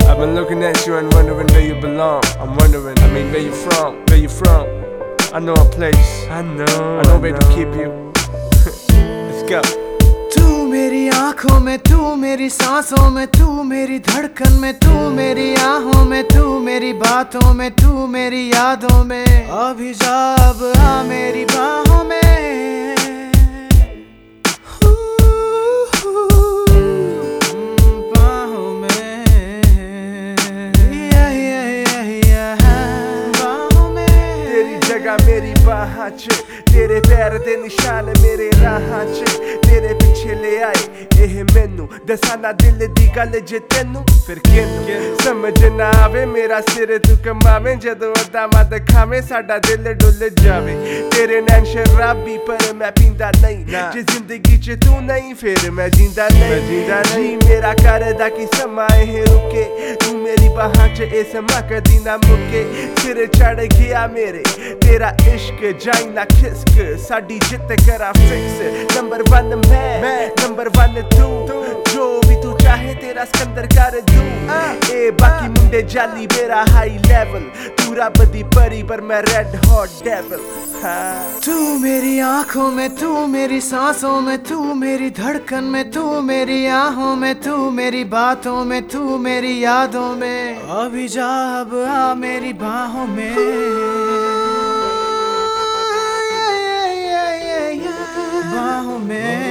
I've been looking at you and wondering where you belong. I'm wondering, where you from? Where you from? I know a place. I know where to keep you. Let's go. तू मेरी आँखों में, तू मेरी सांसों में, तू मेरी धड़कन में, तू मेरी आहों में, तू मेरी बातों में, तू मेरी यादों में। अभी जा अब आ मेरी बाहों में। बाहों में, बाहों में। तेरी जगह मेरी बाहां च, तेरे पैर दे निशान मेरे राहां च। तेरे पिछे ले आए ਇਹ ਮੈਨੂੰ ਦੱਸਾਂ ਨਾ ਦਿਲ ਦੀ ਗੱਲ ਜੇ ਤੈਨੂੰ ਫਿਰ ਕਿਹਨੂੰ ਸਮਝ ਨਾ ਆਵੇ ਮੇਰਾ ਸਿਰ ਤੂੰ ਕਮਾਵੇਂ ਜਦੋਂ ਅਦਾਵਾਂ ਦਿਖਾਵੇਂ ਸਾਡਾ ਦਿਲ ਡੁੱਲ ਜਾਵੇ ਤੇਰੇ ਨੈਣ ਸ਼ਰਾਬੀ ਪਰ ਮੈਂ ਪੀਂਦਾ ਨਹੀਂ ਜੇ ਜ਼ਿੰਦਗੀ 'ਚ ਤੂੰ ਨਹੀਂ ਫਿਰ ਮੈਂ ਜਿੰਦਾ ਨਹੀਂ ਮੇਰਾ ਕਰਦਾ ਕਿ ਸਮਾਂ ਇਹ ਰੁਕੇ ਤੂੰ ਮੇਰੀ ਬਾਹਾਂ 'ਚ ਇਹ ਸਮਾਂ ਕਦੀ ਨਾ ਮੁੱਕੇ ਸਿਰ ਚੜ ਗਿਆ ਮੇਰੇ ਤੇਰਾ ਇਸ਼ਕ ਜਾਈ ਨਾ ਖਿਸਕ ਸਾਡੀ ਜਿੱਤ ਕਰਾ ਫਿਕਸ ਨੰਬਰ 1 मैं नंबर 1 तू जो भी तू चाहे तेरा सिकंदर कर दूं ए बाकी मुंडे जाली मेरा हाई लेवल तू रब दी परी पर मैं रेड हॉट डेविल तू मेरी आँखों में, तू मेरी सांसों में, तू मेरी धड़कन में, तू मेरी आहों में, तू मेरी बातों में, तू मेरी यादों में। अभी जा अब आ मेरी बाहों में। बाहों में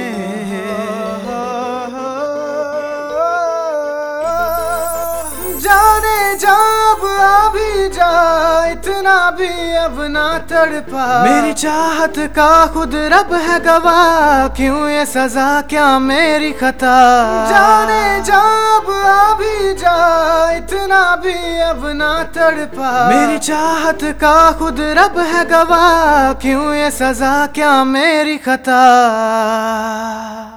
जाने जा अब आ भी जा इतना भी अब ना तड़पा मेरी चाहत का खुद रब है गवाह क्यों ये सजा क्या मेरी खता जाने जा अब आ भी जा इतना भी अब ना तड़पा मेरी चाहत का खुद रब है गवाह क्यों ये सजा क्या मेरी खता।